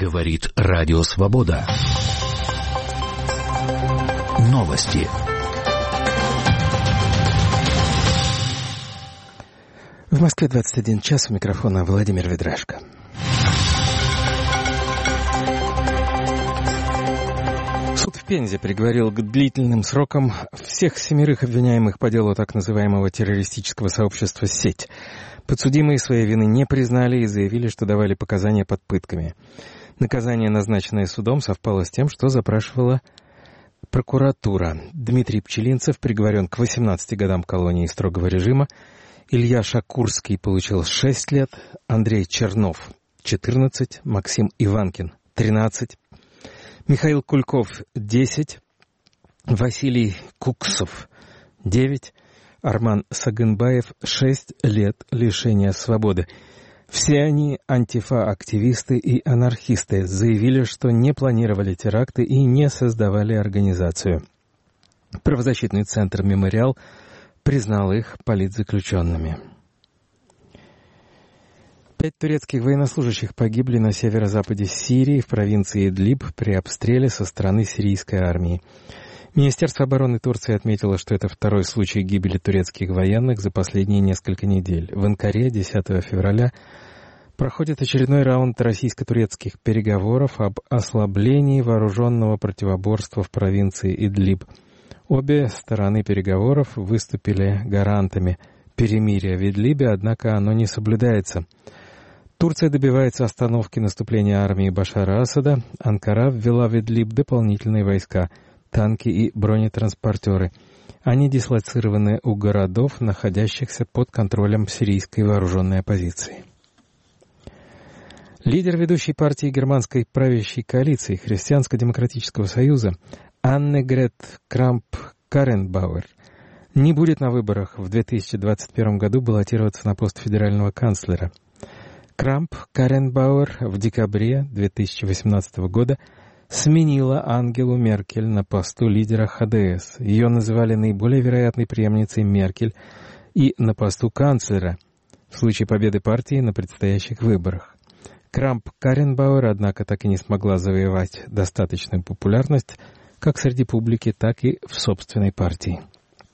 Говорит Радио Свобода. Новости. В Москве 21 час, у микрофона Владимир Ведрашко. Суд в Пензе приговорил к длительным срокам всех 7 обвиняемых по делу так называемого террористического сообщества «Сеть». Подсудимые своей вины не признали и заявили, что давали показания под пытками. Наказание, назначенное судом, совпало с тем, что запрашивала прокуратура. Дмитрий Пчелинцев приговорен к 18 годам колонии строгого режима, Илья Шакурский получил 6 лет, Андрей Чернов — 14, Максим Иванкин — 13, Михаил Кульков — 10, Василий Куксов — 9, Арман Сагынбаев — 6 лет лишения свободы. Все они антифа-активисты и анархисты, заявили, что не планировали теракты и не создавали организацию. Правозащитный центр «Мемориал» признал их политзаключенными. 5 турецких военнослужащих погибли на северо-западе Сирии в провинции Идлиб при обстреле со стороны сирийской армии. Министерство обороны Турции отметило, что это второй случай гибели турецких военных за последние несколько недель. В Анкаре 10 февраля проходит очередной раунд российско-турецких переговоров об ослаблении вооруженного противоборства в провинции Идлиб. Обе стороны переговоров выступили гарантами перемирия в Идлибе, однако оно не соблюдается. Турция добивается остановки наступления армии Башара Асада. Анкара ввела в Идлиб дополнительные войска, танки и бронетранспортеры. Они дислоцированы у городов, находящихся под контролем сирийской вооруженной оппозиции. Лидер ведущей партии германской правящей коалиции Христианско-демократического союза Аннегрет Крамп-Карренбауэр не будет на выборах в 2021 году баллотироваться на пост федерального канцлера. Крамп-Карренбауэр в декабре 2018 года сменила Ангелу Меркель на посту лидера ХДС. Ее называли наиболее вероятной преемницей Меркель и на посту канцлера в случае победы партии на предстоящих выборах. Крамп-Карренбауэр, однако, так и не смогла завоевать достаточную популярность как среди публики, так и в собственной партии.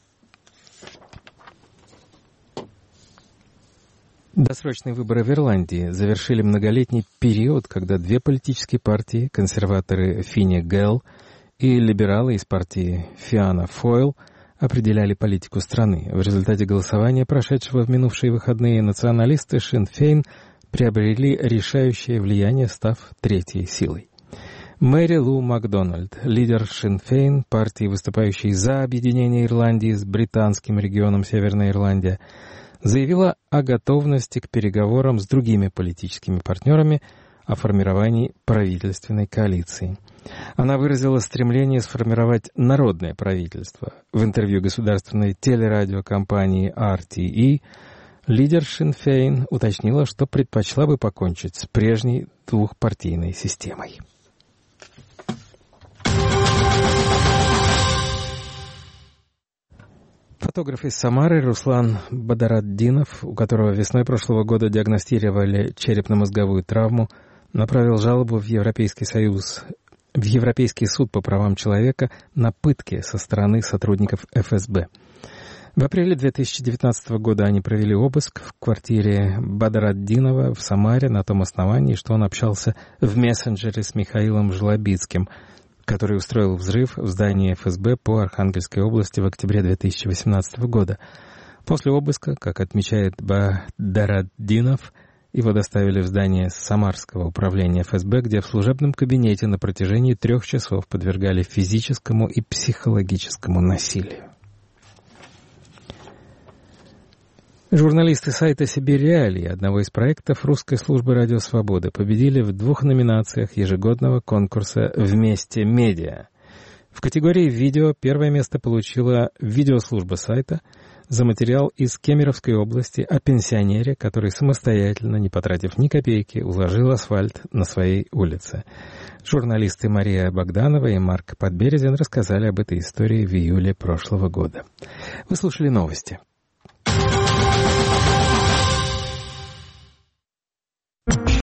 Досрочные выборы в Ирландии завершили многолетний период, когда две политические партии, консерваторы Фине Гэл и либералы из партии Фиана Фойл, определяли политику страны. В результате голосования, прошедшего в минувшие выходные, националисты Сinn Féin приобрели решающее влияние, став третьей силой. Мэри Лу Макдональд, лидер Sinn Féin, партии, выступающей за объединение Ирландии с британским регионом Северная Ирландия, заявила о готовности к переговорам с другими политическими партнерами о формировании правительственной коалиции. Она выразила стремление сформировать народное правительство. В интервью государственной телерадиокомпании RTE лидер Sinn Féin уточнила, что предпочла бы покончить с прежней двухпартийной системой. Фотограф из Самары Руслан Бадаратдинов, у которого весной прошлого года диагностировали черепно-мозговую травму, направил жалобу в Европейский суд по правам человека на пытки со стороны сотрудников ФСБ. В апреле 2019 года они провели обыск в квартире Бадаратдинова в Самаре на том основании, что он общался в мессенджере с Михаилом Жлобицким, который устроил взрыв в здании ФСБ по Архангельской области в октябре 2018 года. После обыска, как отмечает Бадаратдинов, его доставили в здание Самарского управления ФСБ, где в служебном кабинете на протяжении 3 часов подвергали физическому и психологическому насилию. Журналисты сайта «Сибирь Реалии», одного из проектов русской службы «Радио Свобода», победили в 2 номинациях ежегодного конкурса «Вместе медиа». В категории «Видео» первое место получила видеослужба сайта за материал из Кемеровской области о пенсионере, который самостоятельно, не потратив ни копейки, уложил асфальт на своей улице. Журналисты Мария Богданова и Марк Подберезин рассказали об этой истории в июле прошлого года. Вы слушали новости.